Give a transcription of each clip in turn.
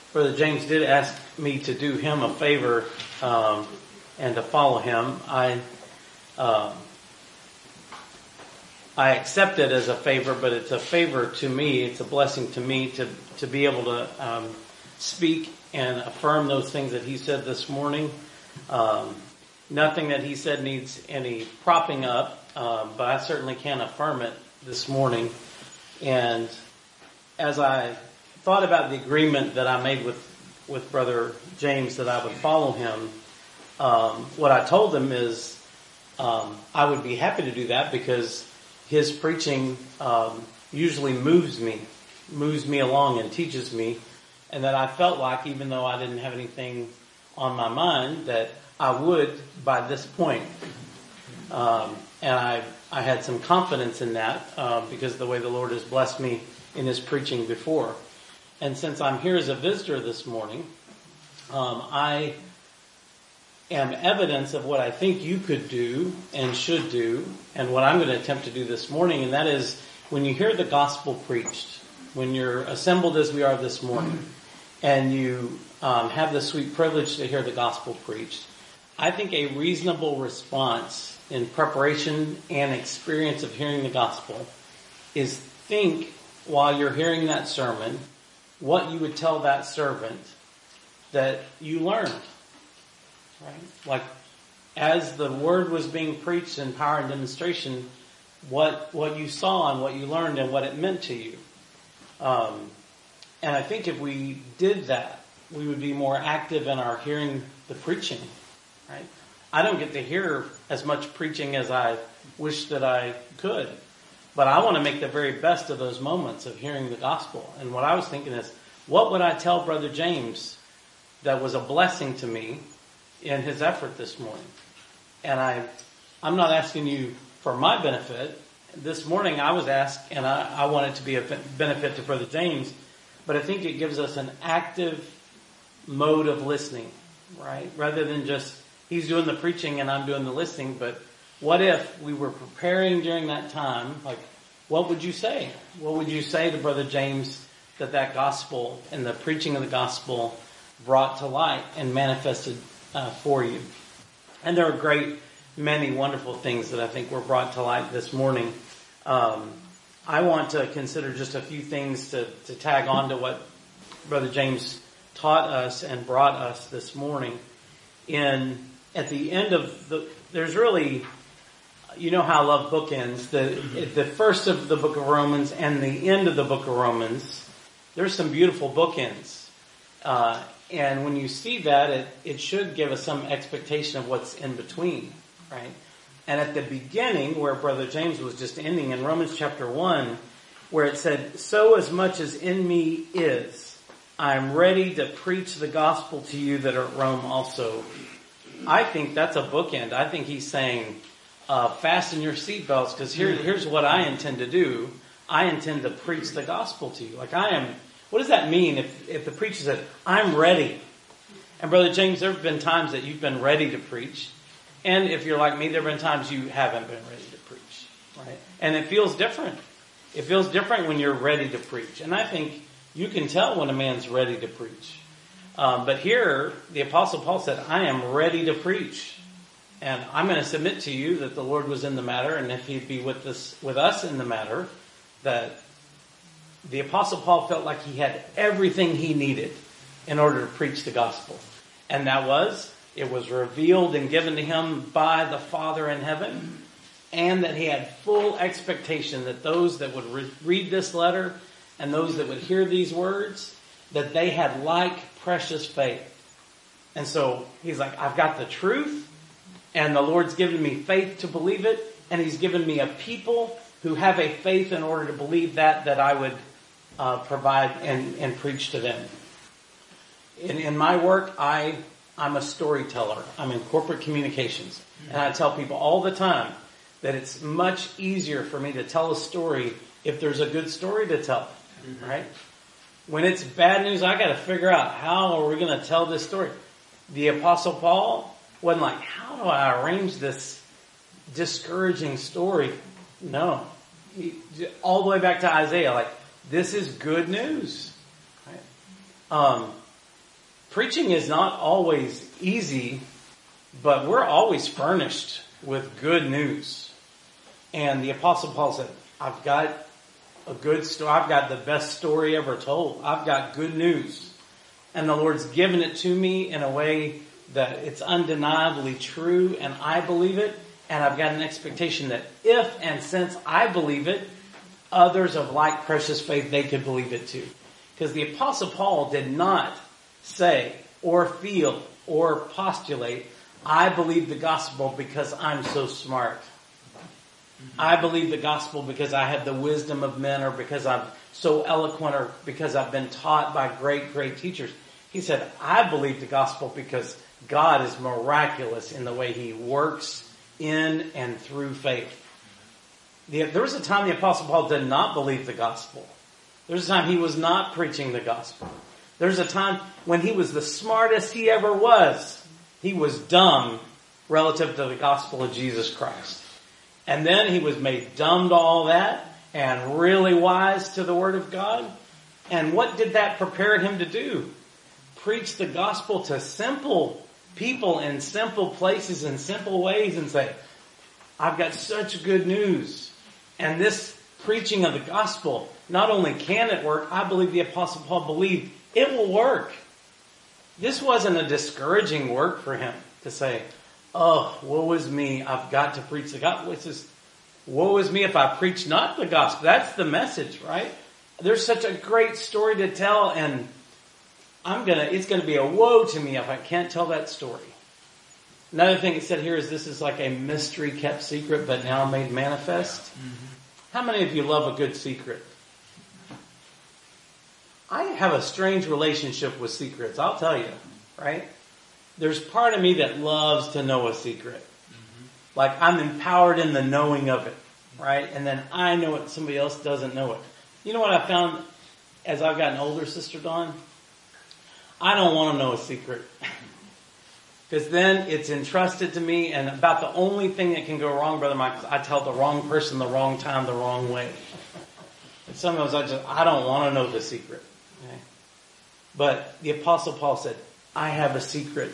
Brother James did ask me to do him a favor and to follow him. I accept it as a favor, but it's a favor to me. It's a blessing to me to be able to speak and affirm those things that he said this morning. Nothing that he said needs any propping up, but I certainly can affirm it this morning. And as I thought about the agreement that I made with Brother James that I would follow him, what I told him is I would be happy to do that because his preaching usually moves me along and teaches me, and that I felt like even though I didn't have anything on my mind that I would by this point. And I had some confidence in that because of the way the Lord has blessed me in his preaching before. And since I'm here as a visitor this morning, I am evidence of what I think you could do and should do, and what I'm going to attempt to do this morning, and that is when you hear the gospel preached, when you're assembled as we are this morning, and you have the sweet privilege to hear the gospel preached, I think a reasonable response in preparation and experience of hearing the gospel is think while you're hearing that sermon what you would tell that servant that you learned. Right? Like, as the word was being preached in power and demonstration, what you saw and what you learned and what it meant to you. And I think if we did that, we would be more active in our hearing the preaching. Right? I don't get to hear as much preaching as I wish that I could, but I want to make the very best of those moments of hearing the gospel. And what I was thinking is, what would I tell Brother James that was a blessing to me in his effort this morning? And I'm not asking you for my benefit. This morning I was asked, and I want it to be a benefit to Brother James, but I think it gives us an active mode of listening, right? Rather than just he's doing the preaching and I'm doing the listening, but what if we were preparing during that time? Like, what would you say? What would you say to Brother James that gospel and the preaching of the gospel brought to light and manifested for you? And there are many wonderful things that I think were brought to light this morning. I want to consider just a few things to tag on to what Brother James taught us and brought us this morning. At the end of there's really, you know how I love bookends. The first of the book of Romans and the end of the book of Romans, there's some beautiful bookends. And when you see that, it should give us some expectation of what's in between, right? And at the beginning, where Brother James was just ending in Romans chapter 1, where it said, "So as much as in me is, I am ready to preach the gospel to you that are at Rome also." I think that's a bookend. I think he's saying, fasten your seatbelts, because here's what I intend to do. I intend to preach the gospel to you. Like I am. What does that mean if the preacher said, "I'm ready"? And Brother James, there have been times that you've been ready to preach. And if you're like me, there have been times you haven't been ready to preach. Right? And it feels different. It feels different when you're ready to preach. And I think you can tell when a man's ready to preach. But here, the Apostle Paul said, "I am ready to preach." And I'm going to submit to you that the Lord was in the matter, and if he'd be with us in the matter, that the Apostle Paul felt like he had everything he needed in order to preach the gospel. And it was revealed and given to him by the Father in heaven, and that he had full expectation that those that would read this letter and those that would hear these words, that they had like precious faith. And so he's like, I've got the truth, and the Lord's given me faith to believe it, and he's given me a people who have a faith in order to believe that I would provide and preach to them. In my work, I'm a storyteller. I'm in corporate communications. And I tell people all the time that it's much easier for me to tell a story if there's a good story to tell. Right? When it's bad news, I got to figure out how are we going to tell this story. The Apostle Paul wasn't like, how do I arrange this discouraging story? No. All the way back to Isaiah, like, this is good news. Right? preaching is not always easy, but we're always furnished with good news. And the Apostle Paul said, I've got a good story. I've got the best story ever told. I've got good news. And the Lord's given it to me in a way that it's undeniably true, and I believe it. And I've got an expectation that if and since I believe it, others of like precious faith, they could believe it too. Because the Apostle Paul did not say or feel or postulate, I believe the gospel because I'm so smart. I believe the gospel because I have the wisdom of men, or because I'm so eloquent, or because I've been taught by great, great teachers. He said, I believe the gospel because God is miraculous in the way He works in and through faith. There was a time the Apostle Paul did not believe the gospel. There was a time he was not preaching the gospel. There was a time when he was the smartest he ever was. He was dumb relative to the gospel of Jesus Christ. And then he was made dumb to all that and really wise to the Word of God. And what did that prepare him to do? Preach the gospel to simple people in simple places in simple ways and say, I've got such good news. And this preaching of the gospel, not only can it work, I believe the Apostle Paul believed it will work. This wasn't a discouraging work for him to say, oh, woe is me, I've got to preach the gospel. It's just, woe is me if I preach not the gospel. That's the message, right? There's such a great story to tell, and it's gonna be a woe to me if I can't tell that story. Another thing it said here is this is like a mystery kept secret, but now made manifest. Mm-hmm. How many of you love a good secret? I have a strange relationship with secrets, I'll tell you, right? There's part of me that loves to know a secret. Mm-hmm. Like I'm empowered in the knowing of it, right? And then I know it, somebody else doesn't know it. You know what I found as I've gotten older, Sister Dawn? I don't want to know a secret. Because then it's entrusted to me, and about the only thing that can go wrong, Brother Mike, is I tell the wrong person the wrong time, the wrong way. And sometimes I don't want to know the secret. Okay? But the Apostle Paul said, I have a secret.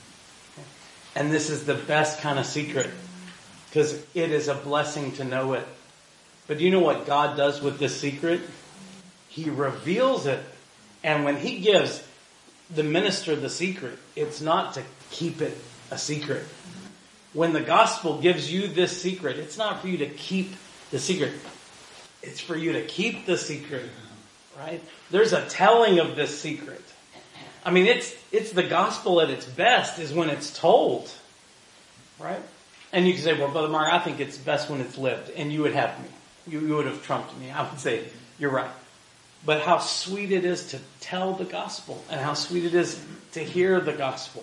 And this is the best kind of secret. Because it is a blessing to know it. But do you know what God does with this secret? He reveals it. And when He gives the minister the secret, it's not to keep it a secret. When the gospel gives you this secret, it's not for you to keep the secret. It's for you to keep the secret, right? There's a telling of this secret. I mean, it's the gospel at its best is when it's told, right? And you can say, well, Brother Mark, I think it's best when it's lived. And you would have me. You would have trumped me. I would say, you're right. But how sweet it is to tell the gospel, and how sweet it is to hear the gospel.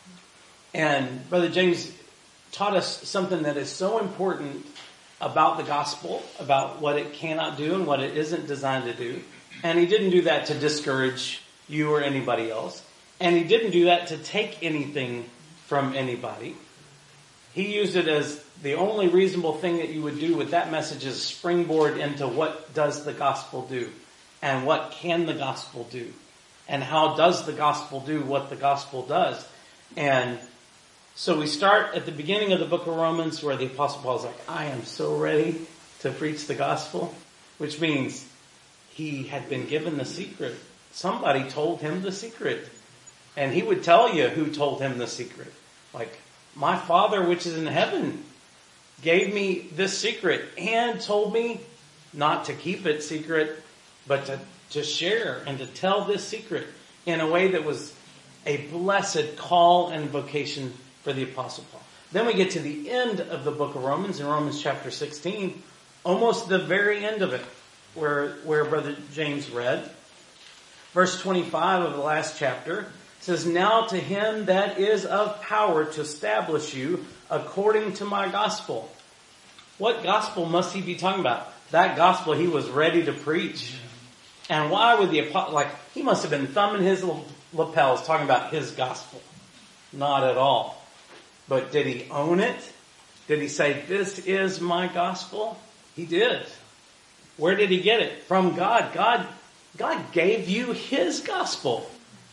And Brother James taught us something that is so important about the gospel, about what it cannot do and what it isn't designed to do. And he didn't do that to discourage you or anybody else. And he didn't do that to take anything from anybody. He used it as the only reasonable thing that you would do with that message is springboard into what does the gospel do? And what can the gospel do? And how does the gospel do what the gospel does? And so we start at the beginning of the book of Romans where the Apostle Paul is like, I am so ready to preach the gospel. Which means he had been given the secret. Somebody told him the secret. And he would tell you who told him the secret. Like, my Father which is in heaven gave me this secret and told me not to keep it secret, but to share and to tell this secret in a way that was a blessed call and vocation for the Apostle Paul. Then we get to the end of the book of Romans, in Romans chapter 16, almost the very end of it, where Brother James read. Verse 25 of the last chapter says, now to him that is of power to establish you according to my gospel. What gospel must he be talking about? That gospel he was ready to preach. And why would the apostle, he must have been thumbing his lapels talking about his gospel. Not at all. But did he own it? Did he say, this is my gospel? He did. Where did he get it? From God. God gave you his gospel.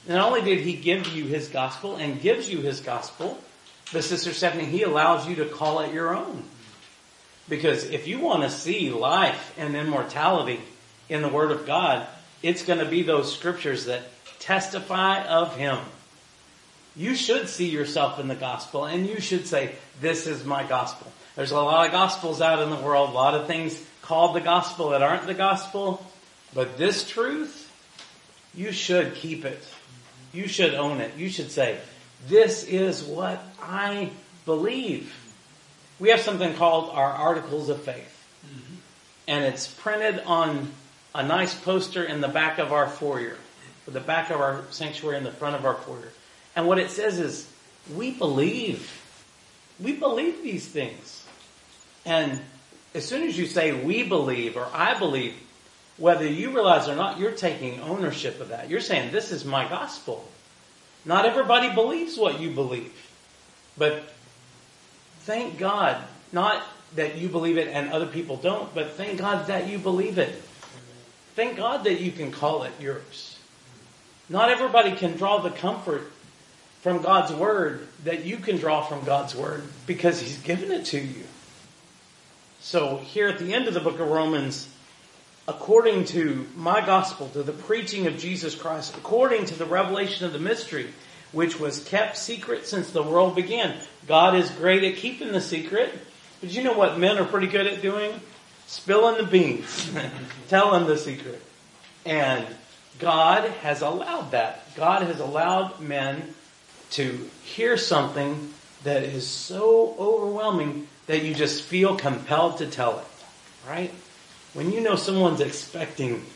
Not only did he give you his gospel and gives you his gospel, but Sister Stephanie, he allows you to call it your own. Because if you want to see life and immortality in the Word of God, it's going to be those scriptures that testify of him. You should see yourself in the gospel and you should say, this is my gospel. There's a lot of gospels out in the world, a lot of things called the gospel that aren't the gospel. But this truth, you should keep it. You should own it. You should say, this is what I believe. We have something called our Articles of Faith. Mm-hmm. And it's printed on a nice poster in the back of our foyer, or the back of our sanctuary in the front of our foyer. And what it says is, we believe. We believe these things. And as soon as you say we believe or I believe, whether you realize or not, you're taking ownership of that. You're saying, this is my gospel. Not everybody believes what you believe. But thank God, not that you believe it and other people don't, but thank God that you believe it. Thank God that you can call it yours. Not everybody can draw the comfort from God's Word that you can draw from God's Word because He's given it to you. So here at the end of the book of Romans, according to my gospel, to the preaching of Jesus Christ, according to the revelation of the mystery, which was kept secret since the world began. God is great at keeping the secret. But you know what men are pretty good at doing? Spilling the beans. Telling the secret. And God has allowed that. God has allowed men to hear something that is so overwhelming that you just feel compelled to tell it. Right? When you know someone's expecting,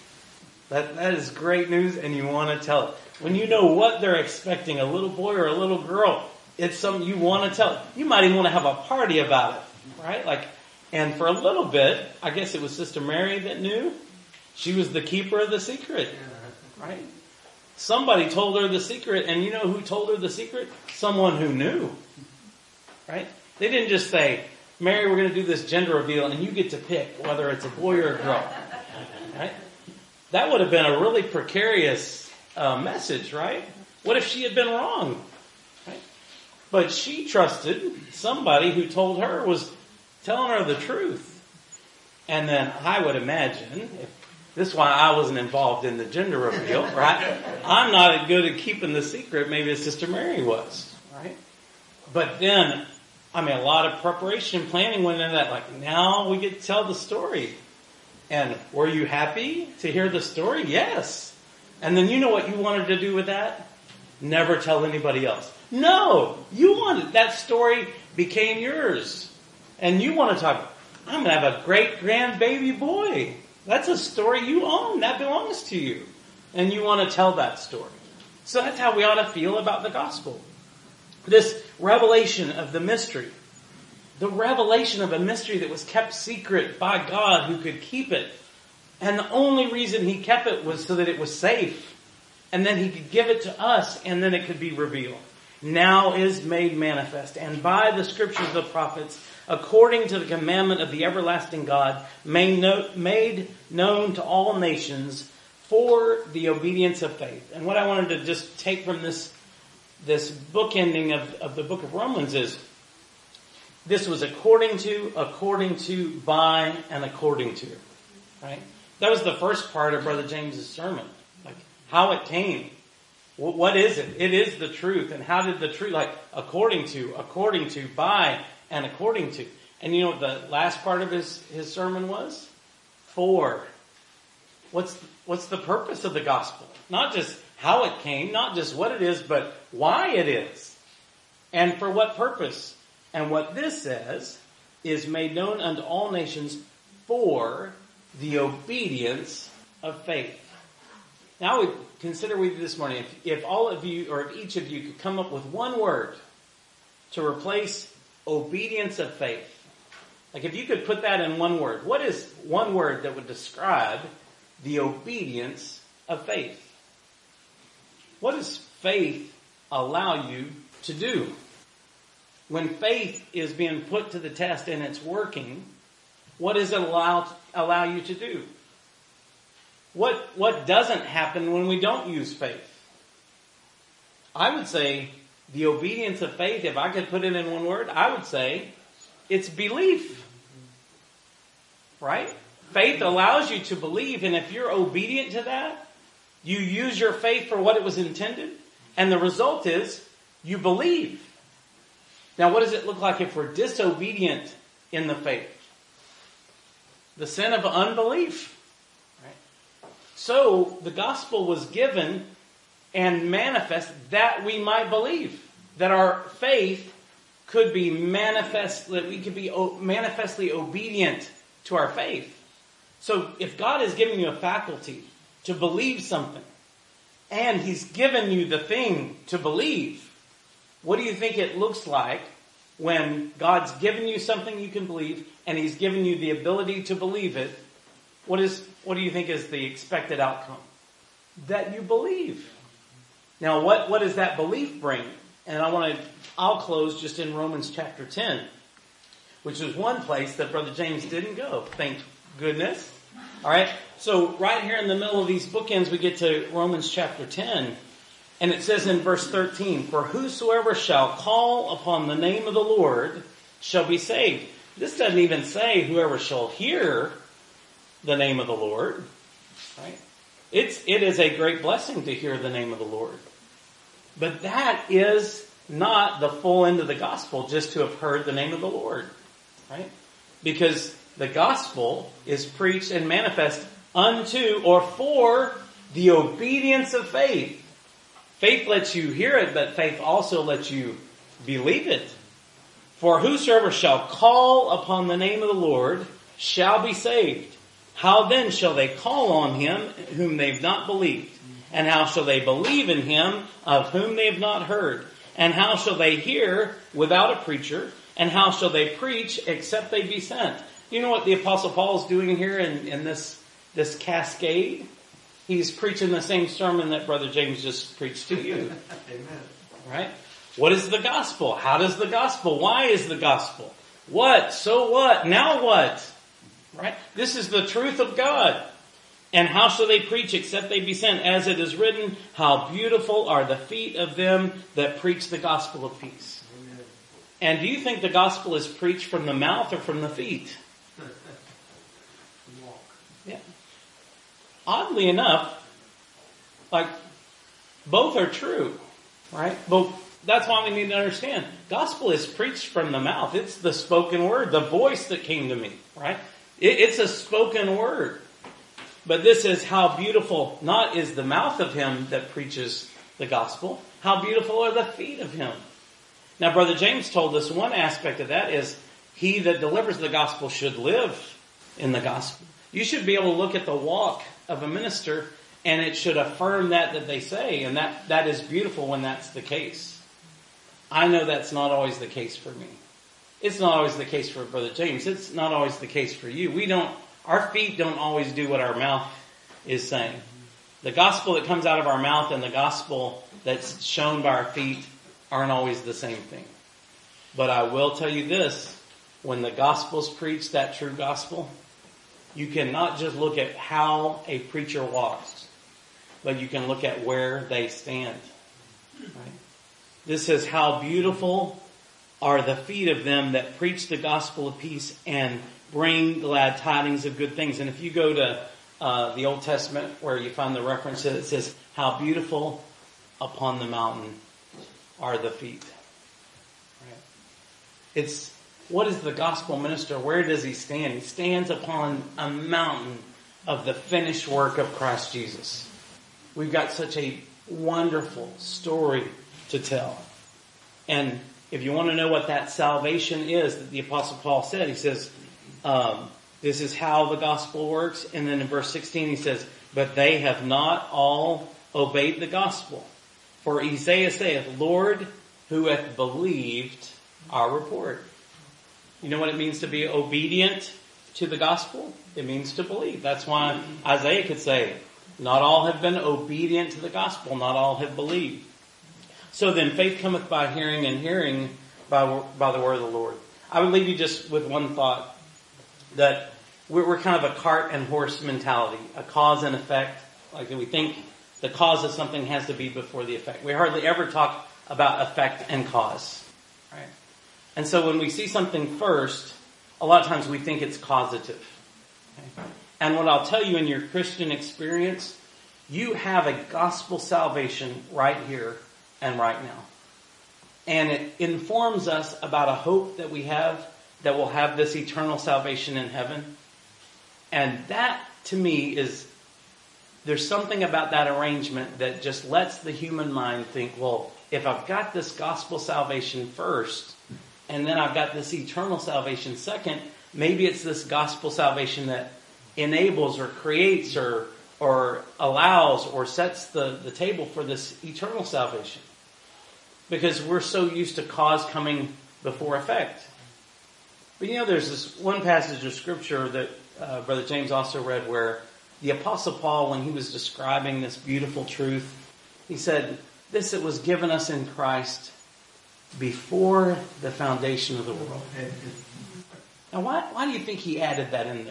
that is great news and you want to tell it. When you know what they're expecting, a little boy or a little girl, it's something you want to tell. You might even want to have a party about it, right? And for a little bit, I guess it was Sister Mary that knew. She was the keeper of the secret, right? Somebody told her the secret, and you know who told her the secret? Someone who knew, right? They didn't just say, Mary, we're going to do this gender reveal, and you get to pick whether it's a boy or a girl, right? That would have been a really precarious message, right? What if she had been wrong? Right? But she trusted somebody who told her was telling her the truth. And then I would imagine, this is why I wasn't involved in the gender reveal, right? I'm not good at keeping the secret, maybe as Sister Mary was, right? But then, a lot of preparation and planning went into that. Now we get to tell the story. And were you happy to hear the story? Yes. And then you know what you wanted to do with that? Never tell anybody else. No, you wanted, that story became yours. And you want to talk, I'm going to have a great grand baby boy. That's a story you own. That belongs to you. And you want to tell that story. So that's how we ought to feel about the gospel. This revelation of the mystery. The revelation of a mystery that was kept secret by God who could keep it. And the only reason He kept it was so that it was safe. And then He could give it to us and then it could be revealed. Now is made manifest. And by the scriptures of the prophets, according to the commandment of the everlasting God, made known to all nations for the obedience of faith. And what I wanted to just take from this bookending of the book of Romans is, this was according to, by, and according to. Right? That was the first part of Brother James's sermon. How it came. What is it? It is the truth. And how did the truth, according to, by, and according to. And you know what the last part of his sermon was? For. What's the purpose of the gospel? Not just how it came, not just what it is, but why it is. And for what purpose. And what this says is made known unto all nations for the obedience of faith. Now we consider with you this morning, if all of you, or if each of you could come up with one word to replace obedience of faith. If you could put that in one word, what is one word that would describe the obedience of faith? What does faith allow you to do? When faith is being put to the test and it's working, what does it allow you to do? What doesn't happen when we don't use faith? I would say the obedience of faith, if I could put it in one word, I would say it's belief. Right? Faith allows you to believe, and if you're obedient to that, you use your faith for what it was intended, and the result is you believe. Now, what does it look like if we're disobedient in the faith? The sin of unbelief. Right? So, the gospel was given and manifest that we might believe. That our faith could be manifest, that we could be manifestly obedient to our faith. So if God has given you a faculty to believe something, and He's given you the thing to believe, what do you think it looks like when God's given you something you can believe, and He's given you the ability to believe it? What do you think is the expected outcome? That you believe. Now what does that belief bring? And I'll close just in Romans chapter 10, which is one place that Brother James didn't go. Thank goodness. All right. So right here in the middle of these bookends, we get to Romans chapter 10. And it says in verse 13, "For whosoever shall call upon the name of the Lord shall be saved." This doesn't even say whoever shall hear the name of the Lord. Right? It is a great blessing to hear the name of the Lord. But that is not the full end of the gospel, just to have heard the name of the Lord. Right? Because the gospel is preached and manifest unto or for the obedience of faith. Faith lets you hear it, but faith also lets you believe it. "For whosoever shall call upon the name of the Lord shall be saved. How then shall they call on Him whom they've not believed? And how shall they believe in Him of whom they have not heard? And how shall they hear without a preacher? And how shall they preach except they be sent?" You know what the Apostle Paul is doing here in this cascade? He's preaching the same sermon that Brother James just preached to you. Amen. Right? What is the gospel? How does the gospel? Why is the gospel? What? So what? Now what? Right? This is the truth of God. "And how shall they preach except they be sent? As it is written, how beautiful are the feet of them that preach the gospel of peace." Amen. And do you think the gospel is preached from the mouth or from the feet? Walk. Yeah. Oddly enough, both are true, right? That's why we need to understand. Gospel is preached from the mouth. It's the spoken word, the voice that came to me, right? It's a spoken word. But this is how beautiful, not is the mouth of him that preaches the gospel, how beautiful are the feet of him. Now, Brother James told us one aspect of that is he that delivers the gospel should live in the gospel. You should be able to look at the walk of a minister and it should affirm that they say, and that is beautiful when that's the case. I know that's not always the case for me. It's not always the case for Brother James. It's not always the case for you. Our feet don't always do what our mouth is saying. The gospel that comes out of our mouth and the gospel that's shown by our feet aren't always the same thing. But I will tell you this, when the gospel's preached, that true gospel, you cannot just look at how a preacher walks, but you can look at where they stand. Right? This is how beautiful are the feet of them that preach the gospel of peace and bring glad tidings of good things. And if you go to the Old Testament where you find the reference, it says, how beautiful upon the mountain are the feet. Right? What is the gospel minister? Where does he stand? He stands upon a mountain of the finished work of Christ Jesus. We've got such a wonderful story to tell. And if you want to know what that salvation is that the Apostle Paul said, he says, this is how the gospel works. And then in verse 16 he says, but they have not all obeyed the gospel. For Isaiah saith, Lord, who hath believed our report. You know what it means to be obedient to the gospel? It means to believe. That's why Isaiah could say, not all have been obedient to the gospel. Not all have believed. So then faith cometh by hearing, and hearing by the word of the Lord. I would leave you just with one thought, that we're kind of a cart and horse mentality, a cause and effect. Like we think The cause of something has to be before the effect. We hardly ever talk about effect and cause. Right? And so when we see something first, a lot of times we think it's causative. Okay? And what I'll tell you in your Christian experience, you have a gospel salvation right here and right now. And it informs us about a hope that we have, that we'll have this eternal salvation in heaven. And that, to me, there's something about that arrangement that just lets the human mind think, well, if I've got this gospel salvation first, and then I've got this eternal salvation second, maybe it's this gospel salvation that enables or creates or allows or sets the table for this eternal salvation. Because we're so used to cause coming before effect. But there's this one passage of scripture that Brother James also read where the Apostle Paul, when he was describing this beautiful truth, he said, this it was given us in Christ before the foundation of the world. Now why do you think he added that in there?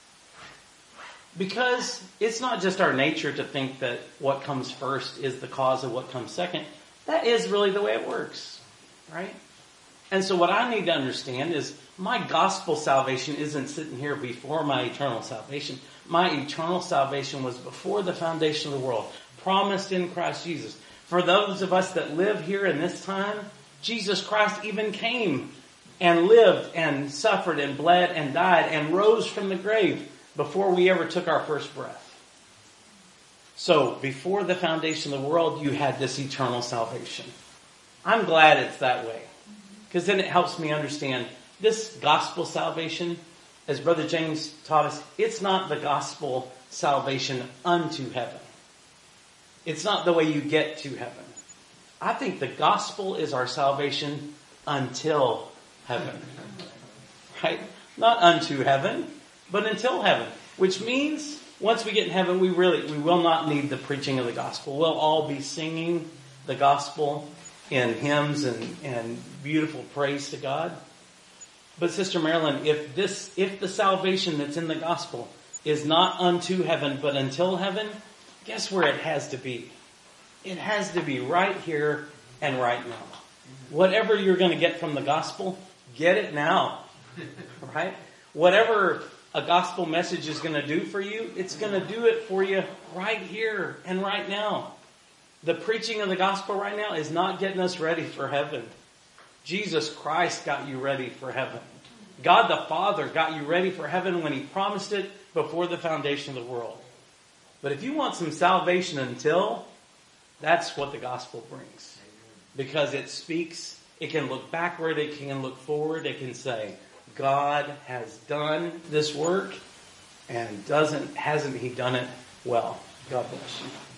Because it's not just our nature to think that what comes first is the cause of what comes second. That is really the way it works, right? And so what I need to understand is my gospel salvation isn't sitting here before my eternal salvation. My eternal salvation was before the foundation of the world, promised in Christ Jesus. For those of us that live here in this time, Jesus Christ even came and lived and suffered and bled and died and rose from the grave before we ever took our first breath. So before the foundation of the world, you had this eternal salvation. I'm glad it's that way. Because then it helps me understand this gospel salvation, as Brother James taught us, it's not the gospel salvation unto heaven. It's not the way you get to heaven. I think the gospel is our salvation until heaven. Right? Not unto heaven, but until heaven. Which means once we get in heaven, we will not need the preaching of the gospel. We'll all be singing the gospel in hymns and beautiful praise to God. But Sister Marilyn, if the salvation that's in the gospel is not unto heaven, but until heaven, guess where it has to be? It has to be right here and right now. Whatever you're going to get from the gospel, get it now. Right? Whatever a gospel message is going to do for you, it's going to do it for you right here and right now. The preaching of the gospel right now is not getting us ready for heaven. Jesus Christ got you ready for heaven. God the Father got you ready for heaven when He promised it before the foundation of the world. But if you want some salvation until, that's what the gospel brings. Because it speaks, it can look backward, it can look forward, it can say, God has done this work, and hasn't He done it well? God bless you.